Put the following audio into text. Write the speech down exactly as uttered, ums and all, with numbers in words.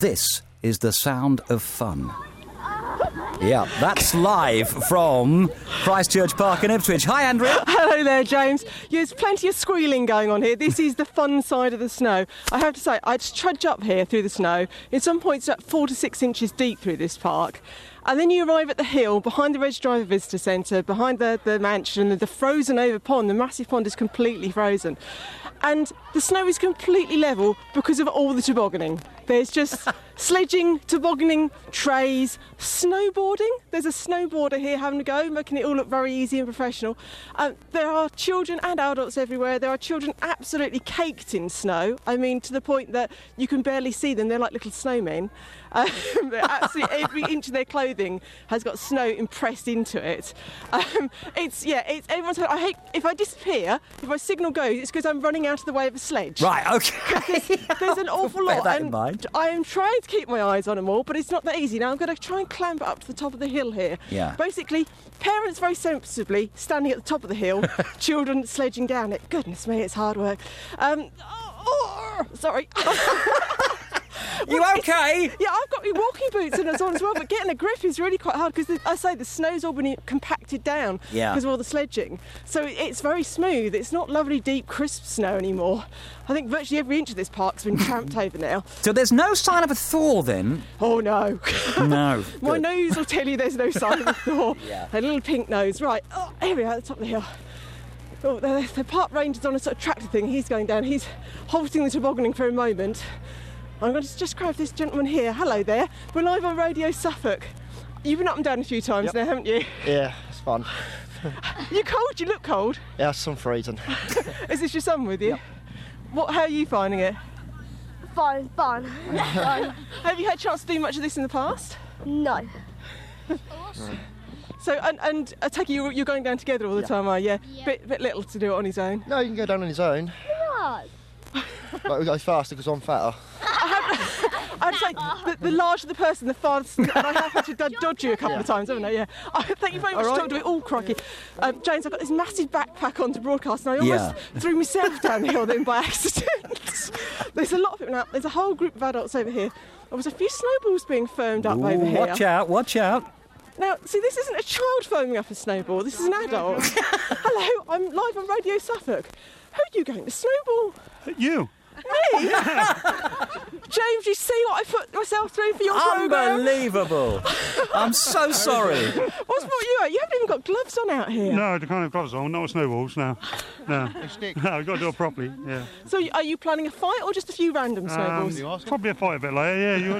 This is the sound of fun. Yeah, that's live from Christchurch Park in Ipswich. Hi, Andrea. Hello there, James. There's plenty of squealing going on here. This is the fun side of the snow. I have to say, I just trudge up here through the snow. In some points, it's four to six inches deep through this park. And then you arrive at the hill, behind the Reg Driver Visitor Centre, behind the, the mansion, the frozen over pond. The massive pond is completely frozen. And the snow is completely level because of all the tobogganing. There's just sledging, tobogganing, trays, snowboarding. There's a snowboarder here having a go, making it all look very easy and professional. Um, there are children and adults everywhere. There are children absolutely caked in snow. I mean, to the point that you can barely see them. They're like little snowmen. Um, absolutely every inch of their clothing has got snow impressed into it. Um, it's, yeah, it's everyone's. I hate, if I disappear, if my signal goes, it's because I'm running out of the way of a sledge. Right, okay. There's, there's an awful Bear lot. that in and mind. I am trying to keep my eyes on them all, but it's not that easy. Now I'm going to try and clamber up to the top of the hill here. Yeah. Basically, parents very sensibly standing at the top of the hill, children sledging down it. Goodness me, it's hard work. Um, oh, oh, sorry. You Well, okay? Yeah, I've got my walking boots in as on as well, but getting a grip is really quite hard because, I say, the snow's all been compacted down Yeah. because of all the sledging. So it's very smooth. It's not lovely, deep, crisp snow anymore. I think virtually every inch of this park's been tramped over now. So there's no sign of a thaw then? Oh, no. No. My Good. nose will tell you there's no sign of a thaw. Yeah. A little pink nose. Right, oh, here we are at the top of the hill. Oh, the, the park ranger's on a sort of tractor thing. He's going down. He's halting the tobogganing for a moment. I'm going to just grab this gentleman here. Hello there. We're live on Radio Suffolk. You've been up and down a few times Yep. now, haven't you? Yeah, it's fun. You cold? You look cold. Yeah, it's some freezing. Is this your son with you? Yep. What? How are you finding it? Fun, fun. Fun. Have you had a chance to do much of this in the past? No. So, and, and I take it you're, you're going down together all the Yeah. time, are you? Yeah. Bit, bit little to do it on his own. No, you can go down on his own. No. But we go faster because I'm fatter. I'd say the, the larger the person, the farthest. And I have had to dod- dodge you a couple of times, haven't I? Yeah. Oh, thank you very much All for right. talking to me. Oh, crikey. Um, James, I've got this massive backpack on to broadcast, and I almost Yeah. threw myself down the hill then by accident. There's a lot of people now. There's a whole group of adults over here. There was a few snowballs being foamed up Ooh, over here. watch out, watch out. Now, see, this isn't a child foaming up a snowball. This is an adult. Hello, I'm live on Radio Suffolk. Who are you going to snowball? You. Me? James, you see what I put myself through for your programme? Unbelievable. I'm so sorry. What's brought you out? You haven't even got gloves on out here. No, the kind of gloves on, not snowballs, no. No. Stick. No, we've got to do it properly, yeah. So are you planning a fight or just a few random snowballs? Um, probably a fight a bit later, yeah. You,